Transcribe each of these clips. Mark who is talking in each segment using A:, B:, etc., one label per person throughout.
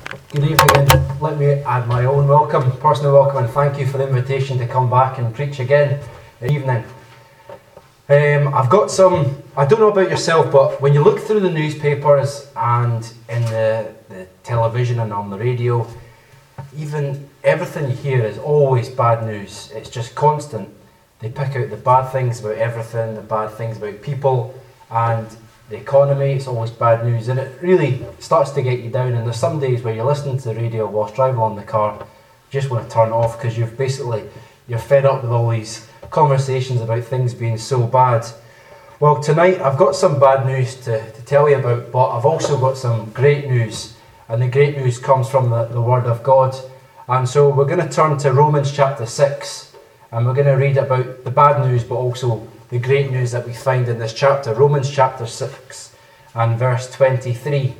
A: Good evening, and let me add my own personal welcome, and thank you for the invitation to come back and preach again this evening. I've got some, I don't know about yourself, but when you look through the newspapers and in the television and on the radio, even everything you hear is always bad news. It's just constant. They pick out the bad things about everything, the bad things about people, and the economy. It's always bad news, and it really starts to get you down. And there's some days where you're listening to the radio whilst driving along the car, you just want to turn it off because you're fed up with all these conversations about things being so bad. Well, tonight I've got some bad news to tell you about, but I've also got some great news, and the great news comes from the Word of God. And so we're going to turn to Romans chapter 6, and we're going to read about the bad news, but also the great news that we find in this chapter. Romans chapter 6 and verse 23.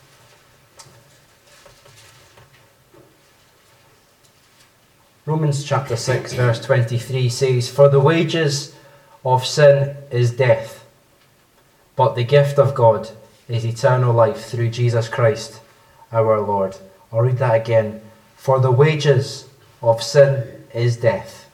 A: Romans chapter 6 verse 23 says, "For the wages of sin is death, but the gift of God is eternal life through Jesus Christ our Lord." I'll read that again. "For the wages of sin is death,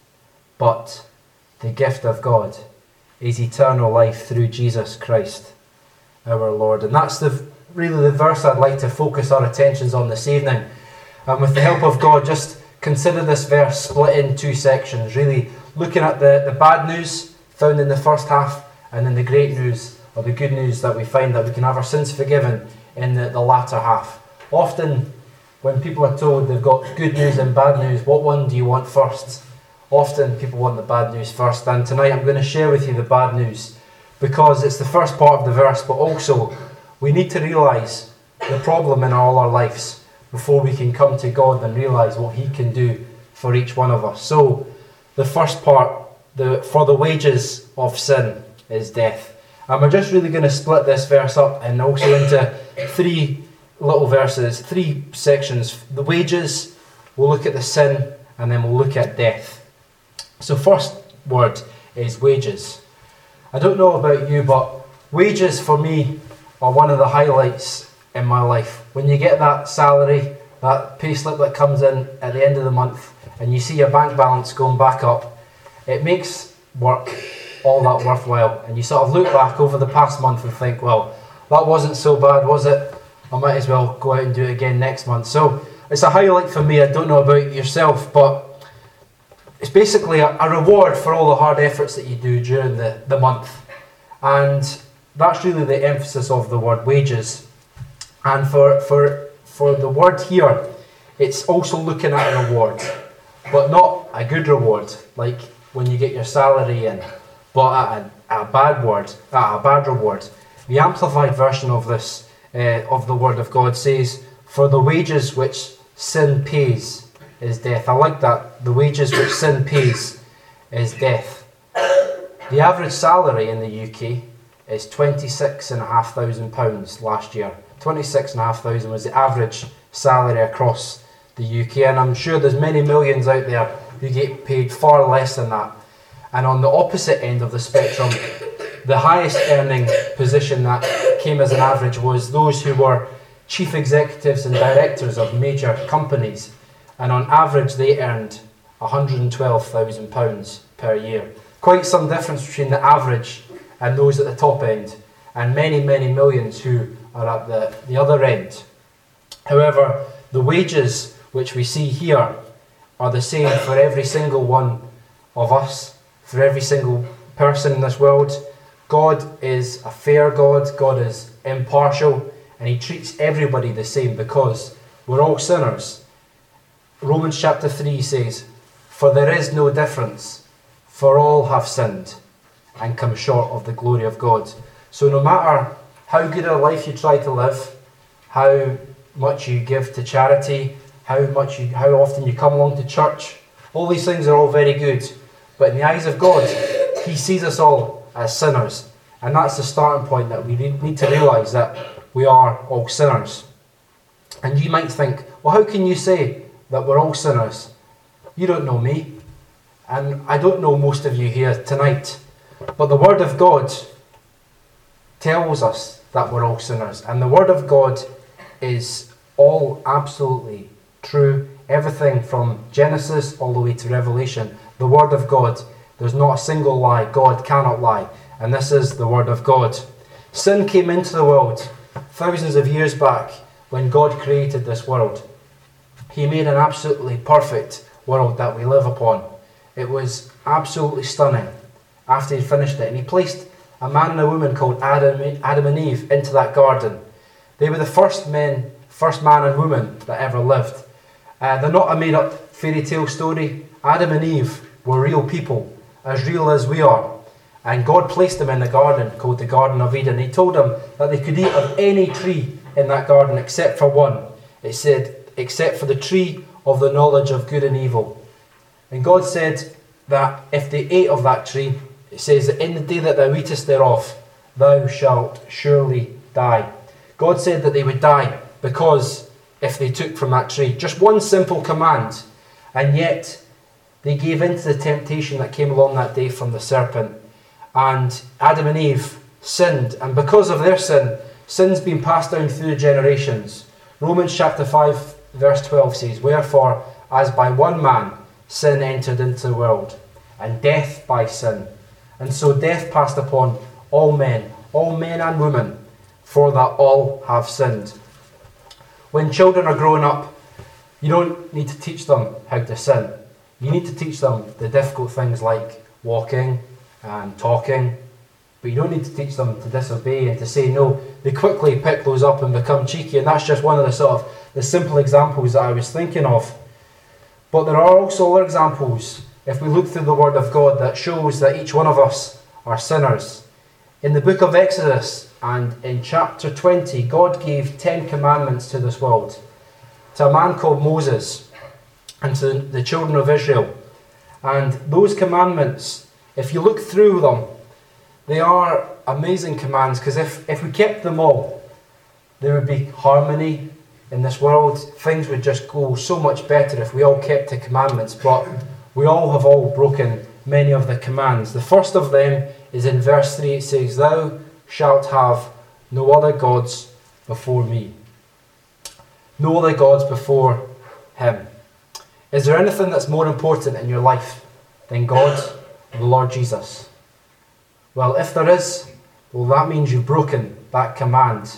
A: but the gift of God is eternal life through Jesus Christ our Lord." And that's really the verse I'd like to focus our attentions on this evening. And with the help of God, just consider this verse split in two sections, really looking at the bad news found in the first half, and then the great news, or the good news, that we find that we can have our sins forgiven in the latter half. Often when people are told they've got good news and bad news, what one do you want first? Often people want the bad news first, and tonight I'm going to share with you the bad news because it's the first part of the verse, but also we need to realise the problem in all our lives before we can come to God and realise what He can do for each one of us. So the first part, for the wages of sin is death. And we're just really going to split this verse up and also into three little verses, three sections. The wages, we'll look at the sin, and then we'll look at death. So first word is wages. I don't know about you, but wages for me are one of the highlights in my life. When you get that salary, that pay slip that comes in at the end of the month, and you see your bank balance going back up, it makes work all that worthwhile. And you sort of look back over the past month and think, well, that wasn't so bad, was it? I might as well go out and do it again next month. So it's a highlight for me. I don't know about yourself, but it's basically a reward for all the hard efforts that you do during the month. And that's really the emphasis of the word wages. And for the word here, it's also looking at a reward, but not a good reward, like when you get your salary in, but a bad reward. The Amplified version of this, of the Word of God, says, "For the wages which sin pays is death." I like that. The wages which sin pays is death. The average salary in the UK is £26,500 last year. 26,500 was the average salary across the UK, and I'm sure there's many millions out there who get paid far less than that. And on the opposite end of the spectrum, the highest earning position that came as an average was those who were chief executives and directors of major companies. And on average, they earned £112,000 per year. Quite some difference between the average and those at the top end, and many, many millions who are at the other end. However, the wages which we see here are the same for every single one of us, for every single person in this world. God is a fair God. God is impartial, and He treats everybody the same because we're all sinners. Romans chapter 3 says, "For there is no difference, for all have sinned and come short of the glory of God." So no matter how good a life you try to live, how much you give to charity, how often you come along to church, all these things are all very good. But in the eyes of God, He sees us all as sinners. And that's the starting point, that we need to realise that we are all sinners. And you might think, well, how can you say that we're all sinners? You don't know me, and I don't know most of you here tonight. But the Word of God tells us that we're all sinners. And the Word of God is All absolutely true. Everything from Genesis all the way to Revelation. The Word of God. There's not a single lie. God cannot lie. And this is the Word of God. Sin came into the world thousands of years back when God created this world. He made an absolutely perfect world that we live upon. It was absolutely stunning after he finished it. And he placed a man and a woman called Adam and Eve into that garden. They were the first man and woman that ever lived. They're not a made-up fairy tale story. Adam and Eve were real people, as real as we are. And God placed them in the garden called the Garden of Eden. He told them that they could eat of any tree in that garden except for one. It said, except for the tree of the knowledge of good and evil. And God said that if they ate of that tree, it says that in the day that thou eatest thereof, thou shalt surely die. God said that they would die because if they took from that tree, just one simple command, and yet they gave in to the temptation that came along that day from the serpent. And Adam and Eve sinned, and because of their sin, sin's been passed down through generations. Romans chapter 5 verse 12 says, wherefore, as by one man sin entered into the world, and death by sin. And so death passed upon all men and women, for that all have sinned. When children are growing up, you don't need to teach them how to sin. You need to teach them the difficult things like walking and talking, but you don't need to teach them to disobey and to say no. They quickly pick those up and become cheeky, and that's just one of the simple examples that I was thinking of. But there are also other examples, if we look through the Word of God, that shows that each one of us are sinners. In the book of Exodus and in chapter 20, God gave 10 commandments to this world, to a man called Moses and to the children of Israel. And those commandments, if you look through them, they are amazing commands, because if we kept them all, there would be harmony in this world. Things would just go so much better if we all kept the commandments, but we all have broken many of the commands. The first of them is in verse 3. It says, thou shalt have no other gods before me. No other gods before him. Is there anything that's more important in your life than God or the Lord Jesus? Well, if there is, well, that means you've broken that command.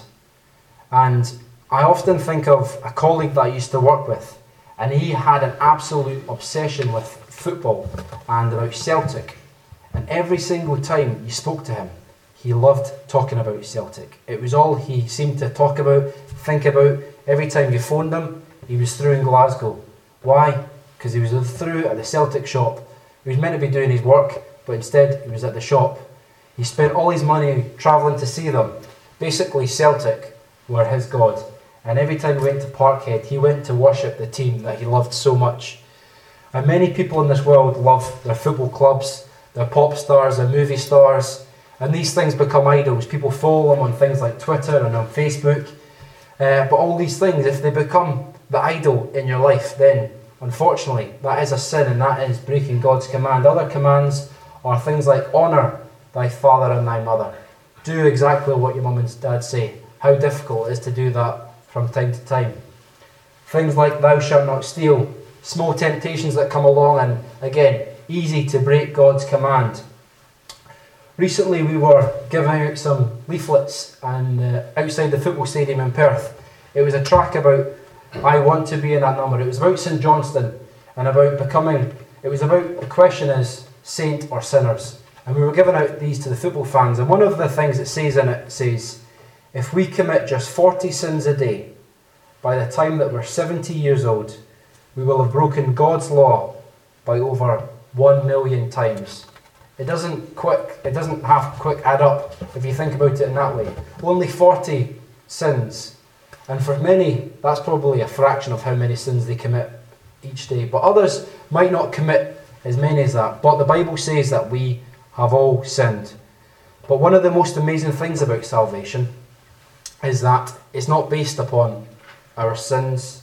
A: And I often think of a colleague that I used to work with, and he had an absolute obsession with football and about Celtic. And every single time you spoke to him, he loved talking about Celtic. It was all he seemed to talk about, think about. Every time you phoned him, he was through in Glasgow. Why? Because he was through at the Celtic shop. He was meant to be doing his work, but instead he was at the shop. He spent all his money travelling to see them. Basically, Celtic were his God. And every time he went to Parkhead, he went to worship the team that he loved so much. And many people in this world love their football clubs, their pop stars, their movie stars, and these things become idols. People follow them on things like Twitter and on Facebook. But all these things, if they become the idol in your life, then unfortunately that is a sin, and that is breaking God's command. Other commands are things like honour thy father and thy mother. Do exactly what your mum and dad say. How difficult it is to do that from time to time. Things like thou shalt not steal. Small temptations that come along, and again, easy to break God's command. Recently we were giving out some leaflets and outside the football stadium in Perth. It was a track about I want to be in that number. It was about St Johnstone and about becoming, it was about, the question is saint or sinners. And we were giving out these to the football fans, and one of the things it says in it says, if we commit just 40 sins a day, by the time that we're 70 years old, we will have broken God's law by over 1 million times. It doesn't half quick add up if you think about it in that way. Only 40 sins. And for many, that's probably a fraction of how many sins they commit each day. But others might not commit as many as that. But the Bible says that we have all sinned. But one of the most amazing things about salvation is that it's not based upon our sins,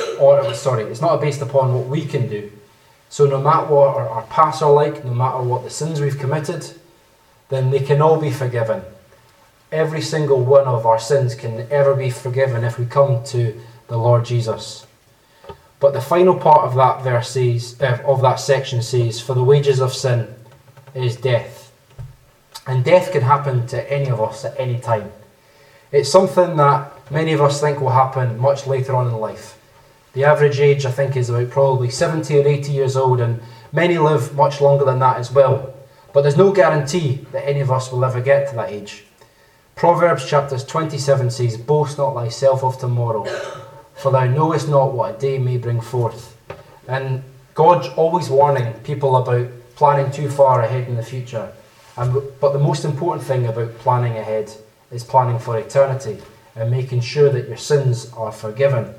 A: it's not based upon what we can do. So no matter what our past are like, no matter what the sins we've committed, then they can all be forgiven. Every single one of our sins can ever be forgiven if we come to the Lord Jesus. But the final part of that verse says, of that section says, for the wages of sin is death. And death can happen to any of us at any time. It's something that many of us think will happen much later on in life. The average age, I think, is about probably 70 or 80 years old, and many live much longer than that as well. But there's no guarantee that any of us will ever get to that age. Proverbs chapter 27 says, boast not thyself of tomorrow, for thou knowest not what a day may bring forth. And God's always warning people about planning too far ahead in the future. But the most important thing about planning ahead is planning for eternity and making sure that your sins are forgiven.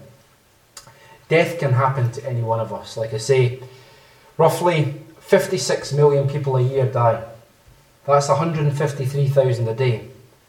A: Death can happen to any one of us. Like I say, roughly 56 million people a year die. That's 153,000 a day.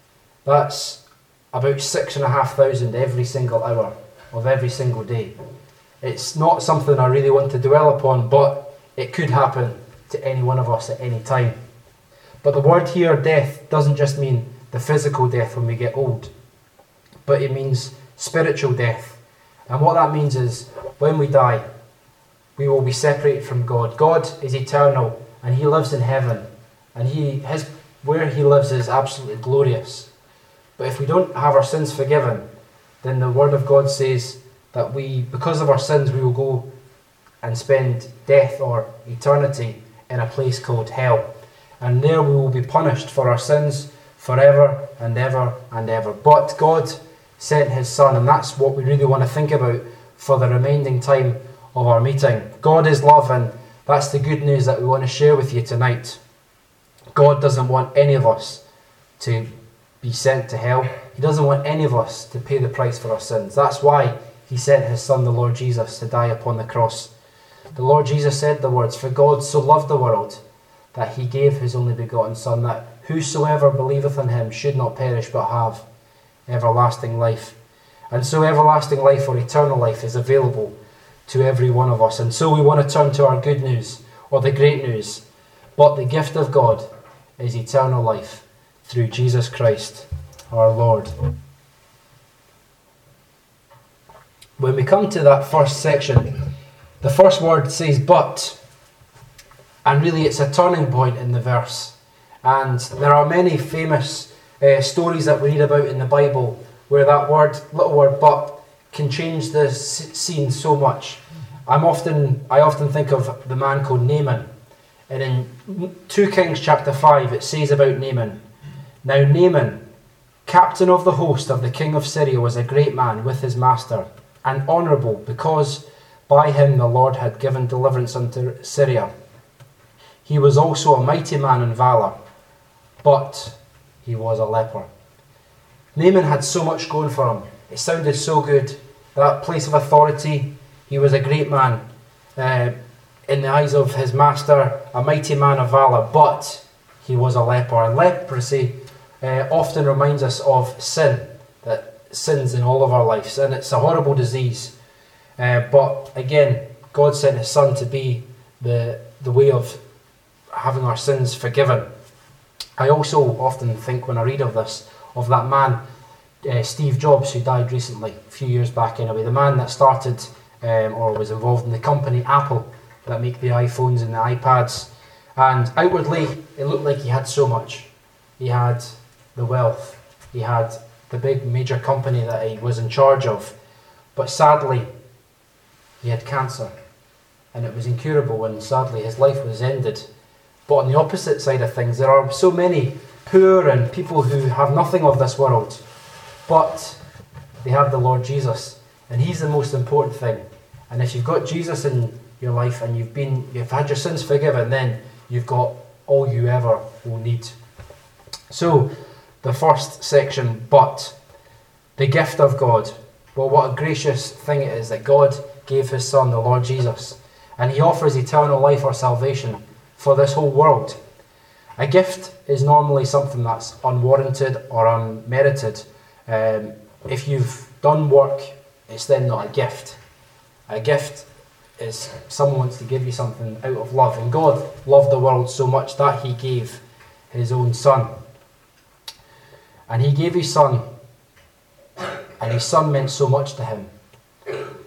A: That's about 6,500 every single hour of every single day. It's not something I really want to dwell upon, but it could happen to any one of us at any time. But the word here, death, doesn't just mean the physical death when we get old, but it means spiritual death. And what that means is when we die, we will be separated from God. God is eternal and he lives in heaven, and where he lives is absolutely glorious. But if we don't have our sins forgiven, then the word of God says that because of our sins, we will go and spend death or eternity in a place called hell. And there we will be punished for our sins forever and ever and ever. But God sent his Son, and that's what we really want to think about for the remaining time of our meeting. God is love, and that's the good news that we want to share with you tonight. God doesn't want any of us to be sent to hell. He doesn't want any of us to pay the price for our sins. That's why he sent his Son, the Lord Jesus, to die upon the cross. The Lord Jesus said the words, for God so loved the world that he gave his only begotten Son, that whosoever believeth in him should not perish but have everlasting life. And so everlasting life or eternal life is available to every one of us. And so we want to turn to our good news, or the great news. But the gift of God is eternal life through Jesus Christ our Lord. When we come to that first section, the first word says but, and really it's a turning point in the verse. And there are many famous stories that we read about in the Bible where that little word but can change the scene so much. I often think of the man called Naaman. And in 2 Kings chapter 5 it says about Naaman, now Naaman, captain of the host of the king of Syria, was a great man with his master, and honourable, because by him the Lord had given deliverance unto Syria. He was also a mighty man in valour, but he was a leper. Naaman had so much going for him. It sounded so good. That place of authority, he was a great man in the eyes of his master, a mighty man of valour, but he was a leper. And leprosy often reminds us of sin, that sins in all of our lives, and it's a horrible disease. But again, God sent his Son to be the way of having our sins forgiven. I also often think when I read of this, of that man, Steve Jobs, who died recently, a few years back anyway, the man that started or was involved in the company Apple that make the iPhones and the iPads. And outwardly, it looked like he had so much. He had the wealth, he had the big major company that he was in charge of. But sadly, he had cancer, and it was incurable, and sadly his life was ended. But on the opposite side of things, there are so many poor and people who have nothing of this world, but they have the Lord Jesus, and he's the most important thing. And if you've got Jesus in your life and you've had your sins forgiven, then you've got all you ever will need. So, the first section, but the gift of God. Well, what a gracious thing it is that God gave his Son, the Lord Jesus, and he offers eternal life or salvation for this whole world. A gift is normally something that's unwarranted or unmerited. If you've done work, it's then not a gift. A gift is someone wants to give you something out of love, and God loved the world so much that he gave his own Son. And he gave his Son, and his Son meant so much to him.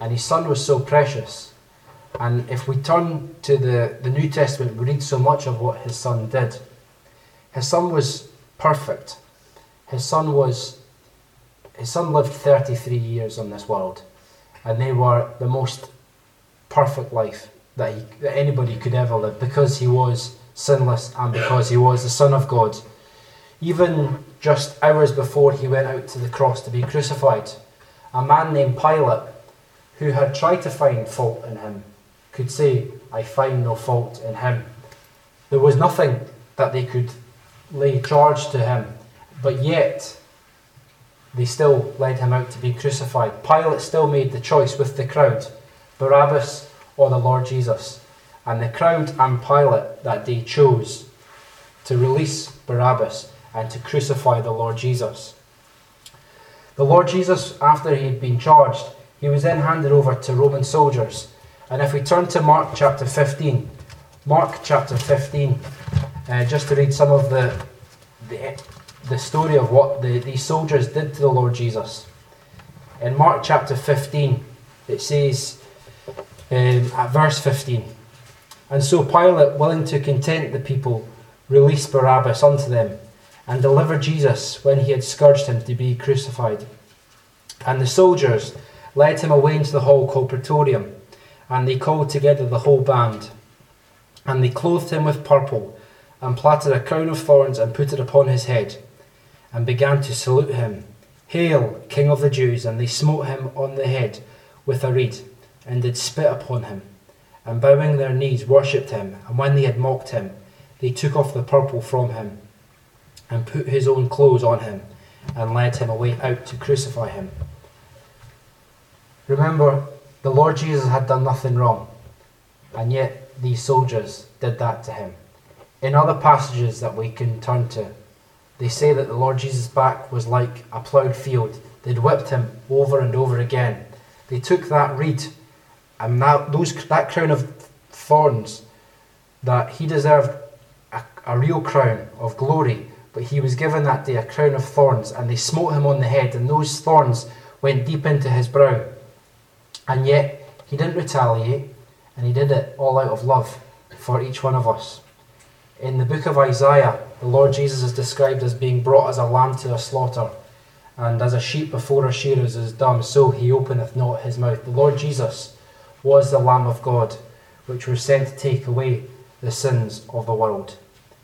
A: and his son was so precious. And if we turn to the New Testament, we read so much of what his son did. His son was perfect. His son lived 33 years on this world, and they were the most perfect life that anybody could ever live, because he was sinless and because he was the Son of God. Even just hours before he went out to the cross to be crucified, a man named Pilate, who had tried to find fault in him, could say, "I find no fault in him." There was nothing that they could lay charge to him, but yet they still led him out to be crucified. Pilate still made the choice with the crowd, Barabbas or the Lord Jesus. And the crowd and Pilate that day chose to release Barabbas and to crucify the Lord Jesus. The Lord Jesus, after he had been charged, he was then handed over to Roman soldiers. And if we turn to Mark chapter 15, just to read some of the story of what these soldiers did to the Lord Jesus. In Mark chapter 15, it says, at verse 15, "And so Pilate, willing to content the people, released Barabbas unto them, and delivered Jesus, when he had scourged him, to be crucified. And the soldiers led him away into the hall called Praetorium, and they called together the whole band. And they clothed him with purple, and plaited a crown of thorns, and put it upon his head, and began to salute him, Hail, King of the Jews! And they smote him on the head with a reed, and did spit upon him, and bowing their knees worshipped him. And when they had mocked him, they took off the purple from him, and put his own clothes on him, and led him away out to crucify him." Remember, the Lord Jesus had done nothing wrong, and yet these soldiers did that to him. In other passages that we can turn to, they say that the Lord Jesus' back was like a ploughed field. They'd whipped him over and over again. They took that reed and that crown of thorns, that he deserved a real crown of glory, but he was given that day a crown of thorns, and they smote him on the head, and those thorns went deep into his brow. And yet he didn't retaliate, and he did it all out of love for each one of us. In the book of Isaiah, the Lord Jesus is described as being brought as a lamb to a slaughter, and as a sheep before her shearers is dumb, so he openeth not his mouth. The Lord Jesus was the Lamb of God, which was sent to take away the sins of the world.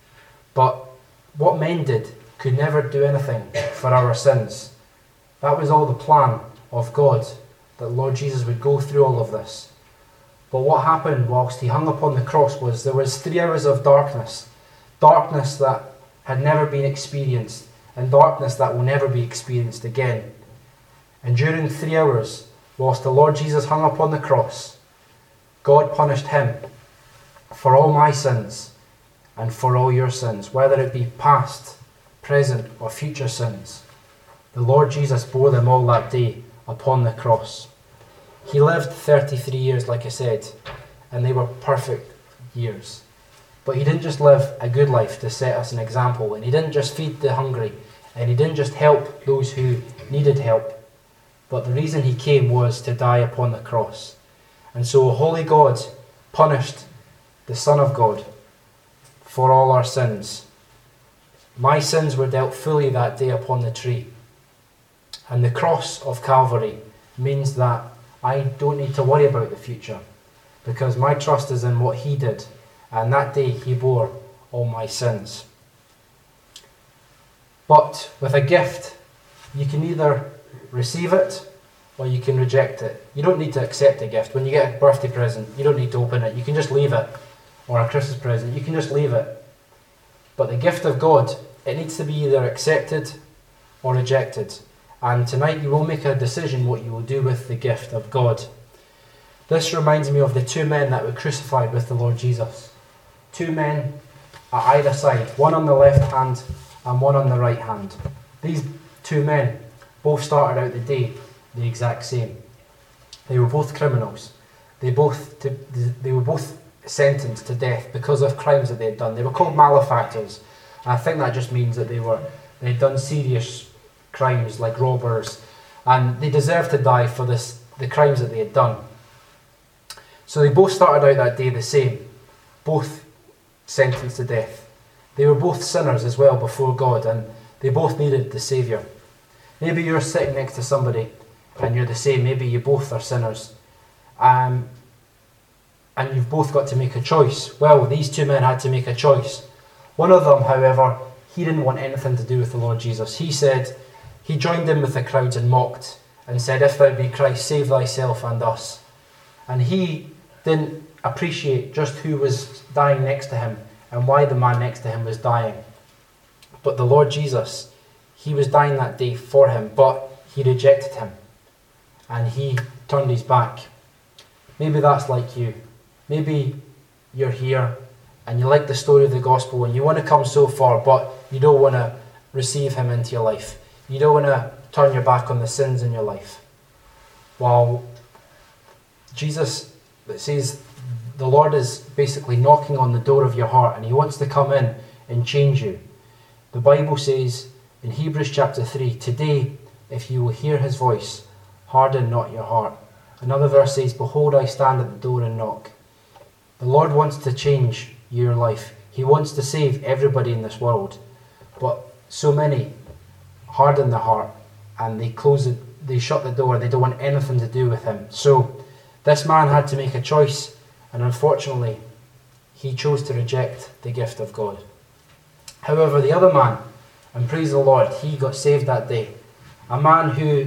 A: But what men did could never do anything for our sins. That was all the plan of God, that Lord Jesus would go through all of this. But what happened whilst he hung upon the cross was there was 3 hours of darkness that had never been experienced, and darkness that will never be experienced again. And during 3 hours, whilst the Lord Jesus hung upon the cross, God punished him for all my sins and for all your sins, whether it be past, present, or future sins. The Lord Jesus bore them all that day upon the cross. He lived 33 years, like I said, and they were perfect years. But he didn't just live a good life to set us an example, and he didn't just feed the hungry, and he didn't just help those who needed help, but the reason he came was to die upon the cross. And so a holy God punished the Son of God for all our sins. My sins were dealt fully that day upon the tree. And the cross of Calvary means that I don't need to worry about the future, because my trust is in what he did, and that day he bore all my sins. But with a gift, you can either receive it or you can reject it. You don't need to accept a gift. When you get a birthday present, you don't need to open it. You can just leave it. Or a Christmas present, you can just leave it. But the gift of God, it needs to be either accepted or rejected. And tonight you will make a decision what you will do with the gift of God. This reminds me of the 2 men that were crucified with the Lord Jesus. 2 men at either side, one on the left hand and one on the right hand. These 2 men both started out the day the exact same. They were both criminals. They were both sentenced to death because of crimes that they had done. They were called malefactors. And I think that just means that they had done serious crimes like robbers, and they deserved to die for this the crimes that they had done. So they both started out that day the same, both sentenced to death. They were both sinners as well before God, and they both needed the Saviour. Maybe you're sitting next to somebody and you're the same. Maybe you both are sinners. And you've both got to make a choice. Well, these two men had to make a choice. One of them, however, he didn't want anything to do with the Lord Jesus. He joined in with the crowds and mocked and said, "If thou be Christ, save thyself and us." And he didn't appreciate just who was dying next to him and why the man next to him was dying. But the Lord Jesus, he was dying that day for him, but he rejected him and he turned his back. Maybe that's like you. Maybe you're here and you like the story of the gospel and you want to come so far, but you don't want to receive him into your life. You don't want to turn your back on the sins in your life. Well, Jesus, it says the Lord is basically knocking on the door of your heart and he wants to come in and change you. The Bible says in Hebrews chapter 3, "Today, if you will hear his voice, harden not your heart." Another verse says, "Behold, I stand at the door and knock." The Lord wants to change your life. He wants to save everybody in this world. But so many harden their heart and they shut the door. They don't want anything to do with him. So this man had to make a choice, and unfortunately, he chose to reject the gift of God. However, the other man, and praise the Lord, he got saved that day. A man who,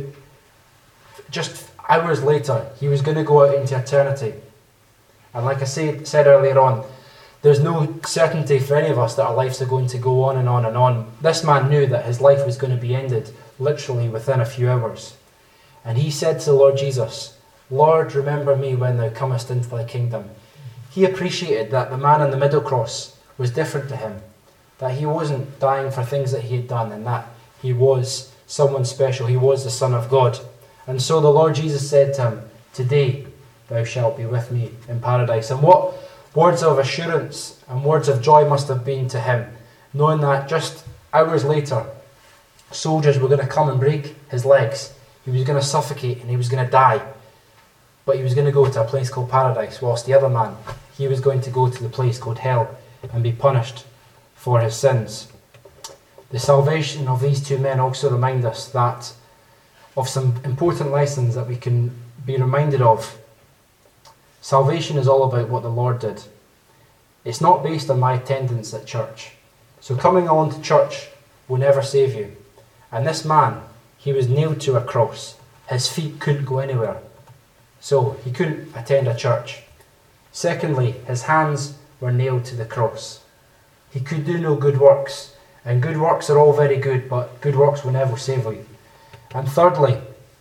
A: just hours later, he was going to go out into eternity. And like I said earlier on, there's no certainty for any of us that our lives are going to go on and on and on. This man knew that his life was going to be ended literally within a few hours. And he said to the Lord Jesus, "Lord, remember me when thou comest into thy kingdom." He appreciated that the man on the middle cross was different to him, that he wasn't dying for things that he had done, and that he was someone special. He was the Son of God. And so the Lord Jesus said to him, "Today thou shalt be with me in paradise." And what words of assurance and words of joy must have been to him, knowing that just hours later, soldiers were going to come and break his legs. He was going to suffocate and he was going to die. But he was going to go to a place called paradise, whilst the other man, he was going to go to the place called hell and be punished for his sins. The salvation of these two men also remind us that of some important lessons that we can be reminded of. Salvation is all about what the Lord did. It's not based on my attendance at church. So coming along to church will never save you. And this man, he was nailed to a cross. His feet couldn't go anywhere. So he couldn't attend a church. Secondly, his hands were nailed to the cross. He could do no good works. And good works are all very good, but good works will never save you. And thirdly,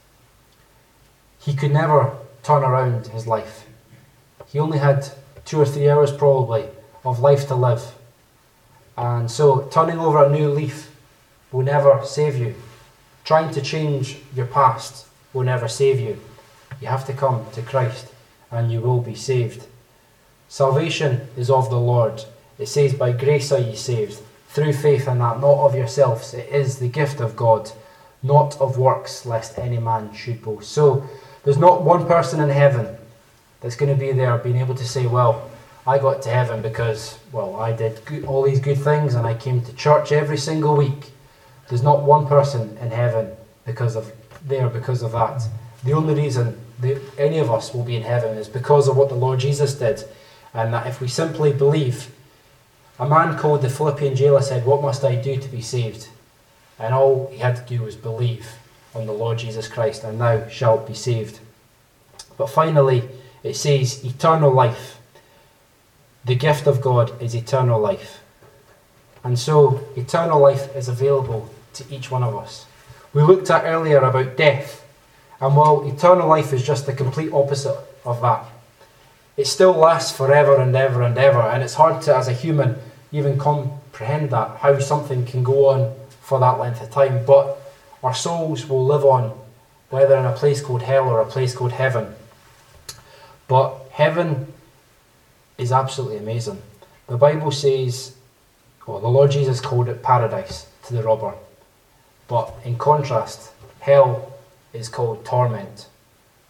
A: he could never turn around his life. He only had 2 or 3 hours probably of life to live. And so turning over a new leaf will never save you. Trying to change your past will never save you. You have to come to Christ and you will be saved. Salvation is of the Lord. It says, "By grace are ye saved, through faith, and that not of yourselves. It is the gift of God, not of works, lest any man should boast." So there's not one person in heaven that's going to be there being able to say, "Well, I got to heaven because, well, I did all these good things and I came to church every single week." There's not one person in heaven because of that. The only reason any of us will be in heaven is because of what the Lord Jesus did, and that if we simply believe. A man called the Philippian jailer said, "What must I do to be saved?" And all he had to do was believe on the Lord Jesus Christ, and thou shalt be saved. But finally, it says eternal life. The gift of God is eternal life. And so, eternal life is available to each one of us. We looked at earlier about death, and while eternal life is just the complete opposite of that, it still lasts forever and ever and ever, and it's hard to, as a human, even comprehend that, how something can go on for that length of time. But our souls will live on, whether in a place called hell or a place called heaven. But heaven is absolutely amazing. The Bible says, well, the Lord Jesus called it paradise to the robber. But in contrast, hell is called torment.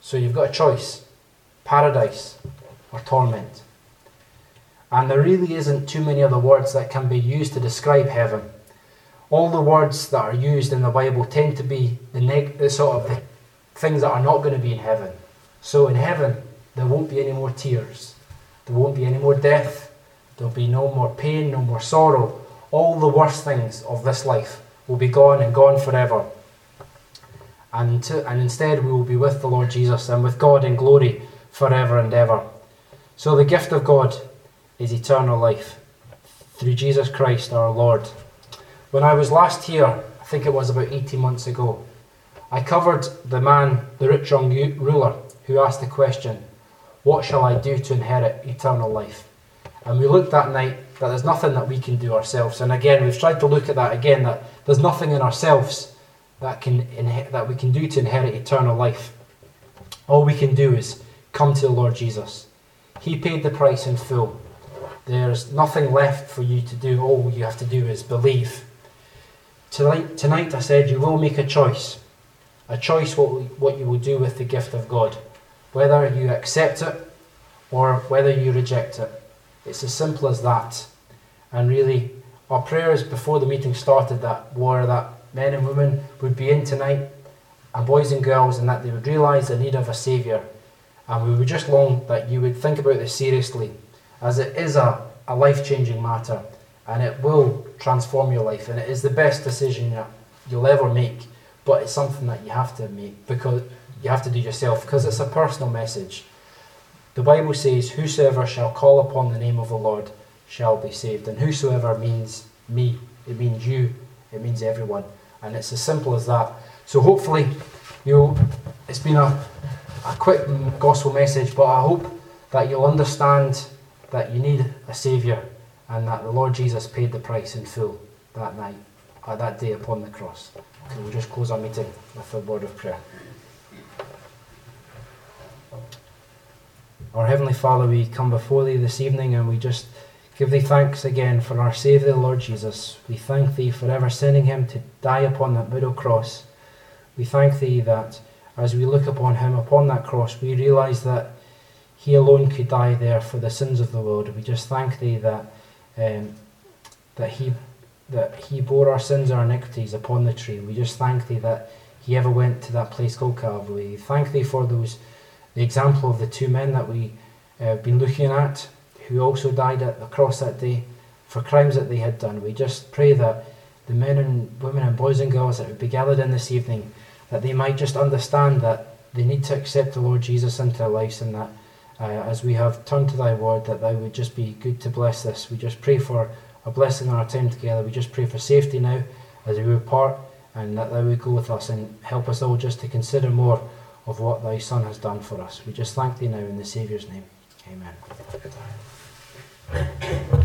A: So you've got a choice, paradise or torment. And there really isn't too many other words that can be used to describe heaven. All the words that are used in the Bible tend to be the sort of the things that are not going to be in heaven. So in heaven, there won't be any more tears. There won't be any more death. There'll be no more pain, no more sorrow. All the worst things of this life will be gone and gone forever. And instead we will be with the Lord Jesus and with God in glory forever and ever. So the gift of God is eternal life through Jesus Christ our Lord. When I was last here, I think it was about 18 months ago, I covered the rich young ruler who asked the question, what shall I do to inherit eternal life? And we looked that night that there's nothing that we can do ourselves. And again, we've tried to look at that again, that there's nothing in ourselves that we can do to inherit eternal life. All we can do is come to the Lord Jesus. He paid the price in full. There's nothing left for you to do. All you have to do is believe. Tonight I said you will make a choice what you will do with the gift of God, whether you accept it or whether you reject it. It's as simple as that. And really, our prayers before the meeting started were that men and women would be in tonight, and boys and girls, and that they would realise the need of a Saviour. And we would just long that you would think about this seriously, as it is a life-changing matter, and it will transform your life, and it is the best decision that you'll ever make, but it's something that you have to make, because you have to do yourself, because it's a personal message. The Bible says, whosoever shall call upon the name of the Lord shall be saved. And whosoever means me, it means you, it means everyone. And it's as simple as that. So hopefully, it's been a quick gospel message, but I hope that you'll understand that you need a Saviour, and that the Lord Jesus paid the price in full that night, or that day upon the cross. Okay, we'll just close our meeting with a word of prayer. Our Heavenly Father, we come before Thee this evening and we just give Thee thanks again for our Saviour, the Lord Jesus. We thank Thee for ever sending Him to die upon that middle cross. We thank Thee that as we look upon Him upon that cross, we realise that He alone could die there for the sins of the world. We just thank Thee that He bore our sins, our iniquities upon the tree. We just thank Thee that He ever went to that place called Calvary. We thank Thee for the example of the two men that we have been looking at, who also died at the cross that day for crimes that they had done. We just pray that the men and women and boys and girls that would be gathered in this evening, that they might just understand that they need to accept the Lord Jesus into their lives, and that as we have turned to Thy word, that Thou would just be good to bless this. We just pray for a blessing on our time together. We just pray for safety now as we part, and that Thou would go with us and help us all just to consider more of what Thy Son has done for us. We just thank Thee now in the Saviour's name. Amen.